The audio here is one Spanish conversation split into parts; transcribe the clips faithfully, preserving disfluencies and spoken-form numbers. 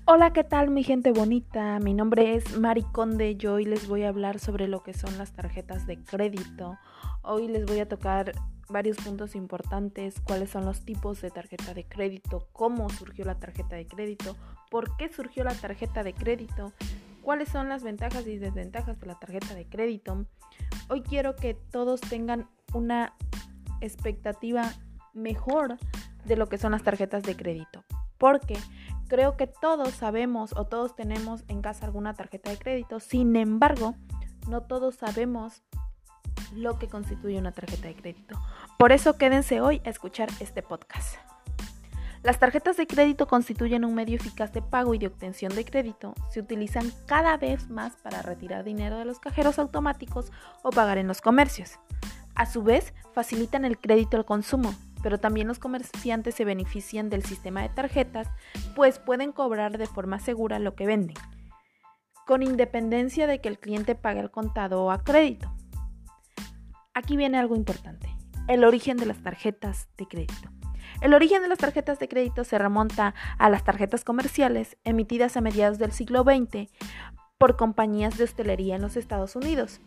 Hola, ¿qué tal mi gente bonita? Mi nombre es Mari Conde. Yo hoy les voy a hablar sobre lo que son las tarjetas de crédito. Hoy les voy a tocar varios puntos importantes, cuáles son los tipos de tarjeta de crédito, cómo surgió la tarjeta de crédito, por qué surgió la tarjeta de crédito, cuáles son las ventajas y desventajas de la tarjeta de crédito. Hoy quiero que todos tengan una expectativa mejor de lo que son las tarjetas de crédito, porque creo que todos sabemos o todos tenemos en casa alguna tarjeta de crédito. Sin embargo, no todos sabemos lo que constituye una tarjeta de crédito. Por eso quédense hoy a escuchar este podcast. Las tarjetas de crédito constituyen un medio eficaz de pago y de obtención de crédito. Se utilizan cada vez más para retirar dinero de los cajeros automáticos o pagar en los comercios. A su vez, facilitan el crédito al consumo, pero también los comerciantes se benefician del sistema de tarjetas, pues pueden cobrar de forma segura lo que venden, con independencia de que el cliente pague al contado o a crédito. Aquí viene algo importante: el origen de las tarjetas de crédito. El origen de las tarjetas de crédito se remonta a las tarjetas comerciales emitidas a mediados del siglo veinte por compañías de hostelería en los Estados Unidos,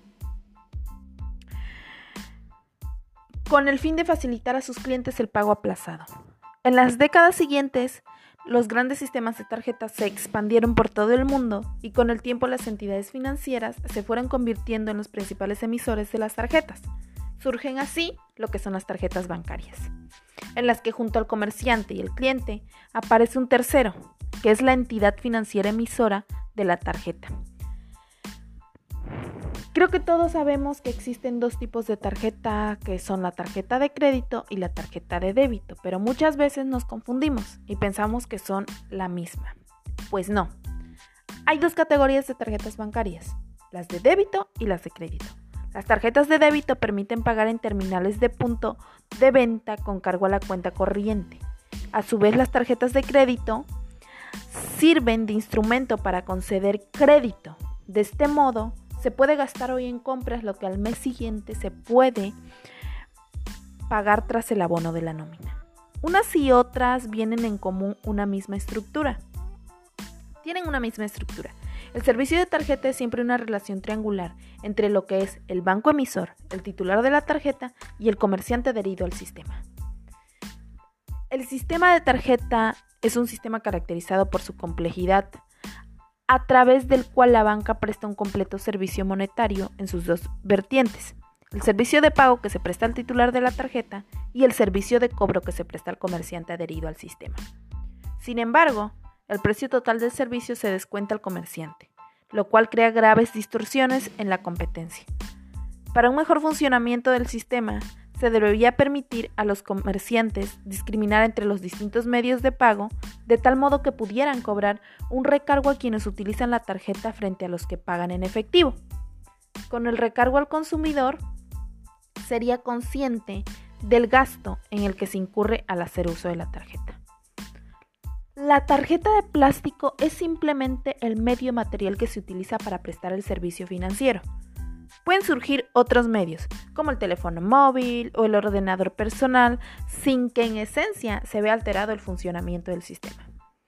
con el fin de facilitar a sus clientes el pago aplazado. En las décadas siguientes, los grandes sistemas de tarjetas se expandieron por todo el mundo y con el tiempo las entidades financieras se fueron convirtiendo en los principales emisores de las tarjetas. Surgen así lo que son las tarjetas bancarias, en las que junto al comerciante y el cliente aparece un tercero, que es la entidad financiera emisora de la tarjeta. Creo que todos sabemos que existen dos tipos de tarjeta, que son la tarjeta de crédito y la tarjeta de débito, pero muchas veces nos confundimos y pensamos que son la misma. Pues no. Hay dos categorías de tarjetas bancarias, las de débito y las de crédito. Las tarjetas de débito permiten pagar en terminales de punto de venta con cargo a la cuenta corriente. A su vez, las tarjetas de crédito sirven de instrumento para conceder crédito. De este modo, se puede gastar hoy en compras lo que al mes siguiente se puede pagar tras el abono de la nómina. Unas y otras vienen en común una misma estructura. Tienen una misma estructura. El servicio de tarjeta es siempre una relación triangular entre lo que es el banco emisor, el titular de la tarjeta y el comerciante adherido al sistema. El sistema de tarjeta es un sistema caracterizado por su complejidad, a través del cual la banca presta un completo servicio monetario en sus dos vertientes: el servicio de pago que se presta al titular de la tarjeta y el servicio de cobro que se presta al comerciante adherido al sistema. Sin embargo, el precio total del servicio se descuenta al comerciante, lo cual crea graves distorsiones en la competencia. Para un mejor funcionamiento del sistema, se debería permitir a los comerciantes discriminar entre los distintos medios de pago, de tal modo que pudieran cobrar un recargo a quienes utilizan la tarjeta frente a los que pagan en efectivo. Con el recargo al consumidor, sería consciente del gasto en el que se incurre al hacer uso de la tarjeta. La tarjeta de plástico es simplemente el medio material que se utiliza para prestar el servicio financiero. Pueden surgir otros medios, como el teléfono móvil o el ordenador personal, sin que en esencia se vea alterado el funcionamiento del sistema.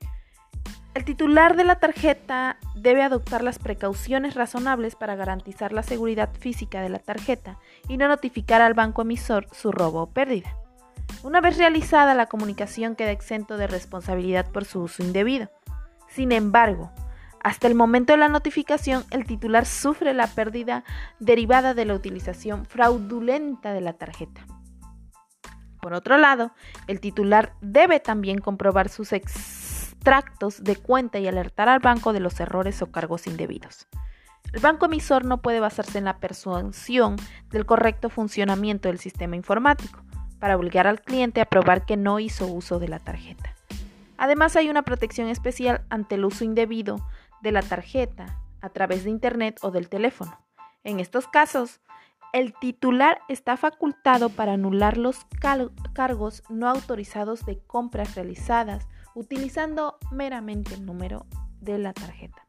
El titular de la tarjeta debe adoptar las precauciones razonables para garantizar la seguridad física de la tarjeta y no notificar al banco emisor su robo o pérdida. Una vez realizada, la comunicación queda exento de responsabilidad por su uso indebido. Sin embargo, hasta el momento de la notificación, el titular sufre la pérdida derivada de la utilización fraudulenta de la tarjeta. Por otro lado, el titular debe también comprobar sus extractos de cuenta y alertar al banco de los errores o cargos indebidos. El banco emisor no puede basarse en la persuasión del correcto funcionamiento del sistema informático para obligar al cliente a probar que no hizo uso de la tarjeta. Además, hay una protección especial ante el uso indebido de la tarjeta a través de internet o del teléfono. En estos casos, el titular está facultado para anular los cal- cargos no autorizados de compras realizadas utilizando meramente el número de la tarjeta.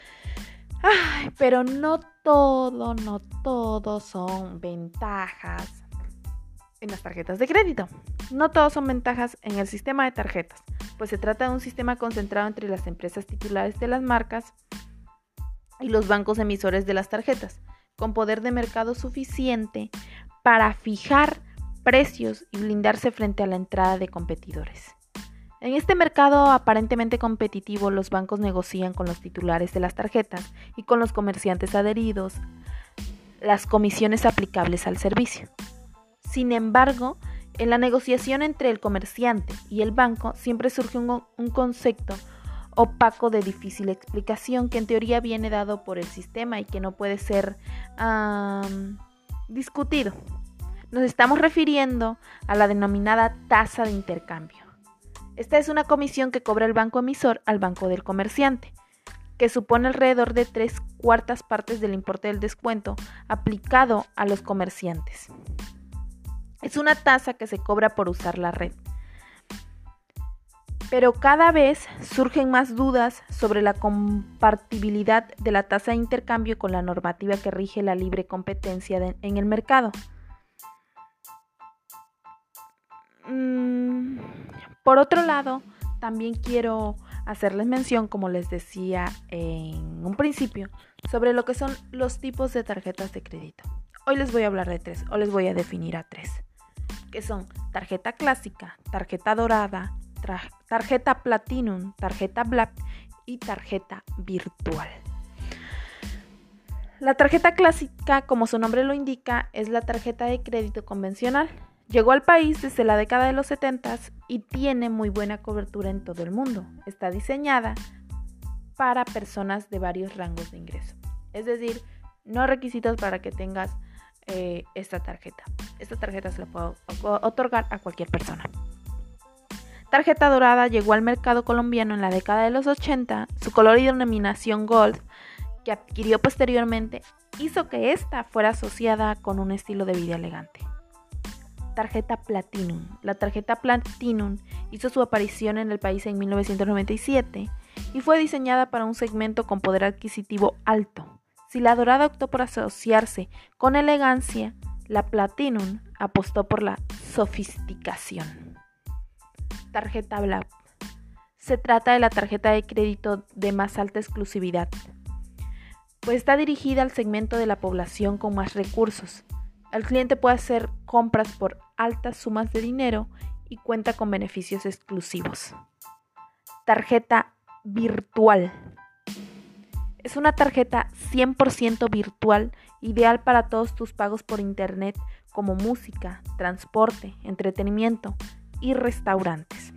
Ay, pero no todo, no todo son ventajas en las tarjetas de crédito. No todo son ventajas en el sistema de tarjetas, pues se trata de un sistema concentrado entre las empresas titulares de las marcas y los bancos emisores de las tarjetas, con poder de mercado suficiente para fijar precios y blindarse frente a la entrada de competidores. En este mercado aparentemente competitivo, los bancos negocian con los titulares de las tarjetas y con los comerciantes adheridos las comisiones aplicables al servicio. Sin embargo, en la negociación entre el comerciante y el banco siempre surge un, un concepto opaco de difícil explicación que en teoría viene dado por el sistema y que no puede ser um, discutido. Nos estamos refiriendo a la denominada tasa de intercambio. Esta es una comisión que cobra el banco emisor al banco del comerciante, que supone alrededor de tres cuartas partes del importe del descuento aplicado a los comerciantes. Es una tasa que se cobra por usar la red. Pero cada vez surgen más dudas sobre la compatibilidad de la tasa de intercambio con la normativa que rige la libre competencia de, en el mercado. Mm, por otro lado, también quiero hacerles mención, como les decía en un principio, sobre lo que son los tipos de tarjetas de crédito. Hoy les voy a hablar de tres, o les voy a definir a tres, que son tarjeta clásica, tarjeta dorada, tra- tarjeta platinum, tarjeta black y tarjeta virtual. La tarjeta clásica, como su nombre lo indica, es la tarjeta de crédito convencional. Llegó al país desde la década de los setenta y tiene muy buena cobertura en todo el mundo. Está diseñada para personas de varios rangos de ingreso. Es decir, no hay requisitos para que tengas eh, esta tarjeta. Esta tarjeta se la puedo otorgar a cualquier persona. Tarjeta dorada llegó al mercado colombiano en la década de los ochenta. Su color y denominación Gold, que adquirió posteriormente, hizo que esta fuera asociada con un estilo de vida elegante. Tarjeta Platinum. La tarjeta Platinum hizo su aparición en el país en mil novecientos noventa y siete y fue diseñada para un segmento con poder adquisitivo alto. Si la dorada optó por asociarse con elegancia, la Platinum apostó por la sofisticación. Tarjeta Black. Se trata de la tarjeta de crédito de más alta exclusividad, pues está dirigida al segmento de la población con más recursos. El cliente puede hacer compras por altas sumas de dinero y cuenta con beneficios exclusivos. Tarjeta virtual. Es una tarjeta cien por ciento virtual, ideal para todos tus pagos por internet como música, transporte, entretenimiento y restaurantes.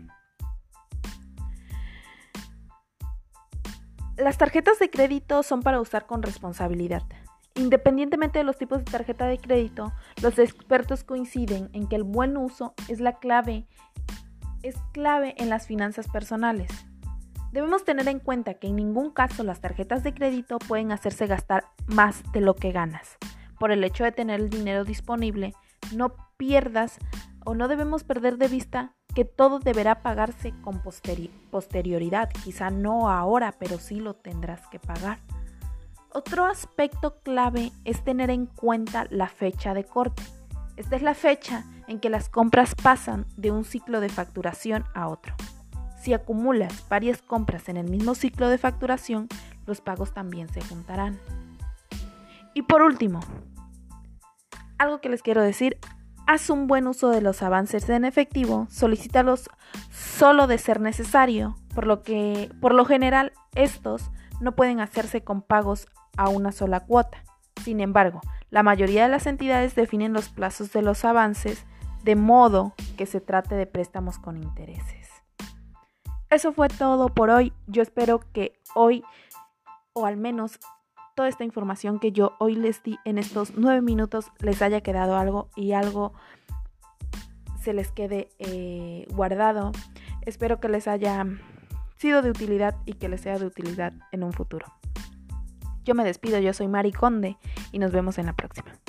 Las tarjetas de crédito son para usar con responsabilidad. Independientemente de los tipos de tarjeta de crédito, los expertos coinciden en que el buen uso es la clave, es clave en las finanzas personales. Debemos tener en cuenta que en ningún caso las tarjetas de crédito pueden hacerse gastar más de lo que ganas. Por el hecho de tener el dinero disponible, no pierdas o no debemos perder de vista que todo deberá pagarse con posteri- posterioridad. Quizá no ahora, pero sí lo tendrás que pagar. Otro aspecto clave es tener en cuenta la fecha de corte. Esta es la fecha en que las compras pasan de un ciclo de facturación a otro. Si acumulas varias compras en el mismo ciclo de facturación, los pagos también se juntarán. Y por último, algo que les quiero decir, haz un buen uso de los avances en efectivo, solicítalos solo de ser necesario, por lo que, por lo general, estos no pueden hacerse con pagos a una sola cuota. Sin embargo, la mayoría de las entidades definen los plazos de los avances de modo que se trate de préstamos con intereses. Eso fue todo por hoy. Yo espero que hoy, o al menos toda esta información que yo hoy les di en estos nueve minutos, les haya quedado algo y algo se les quede eh, guardado. Espero que les haya sido de utilidad y que les sea de utilidad en un futuro. Yo me despido, yo soy Mari Conde y nos vemos en la próxima.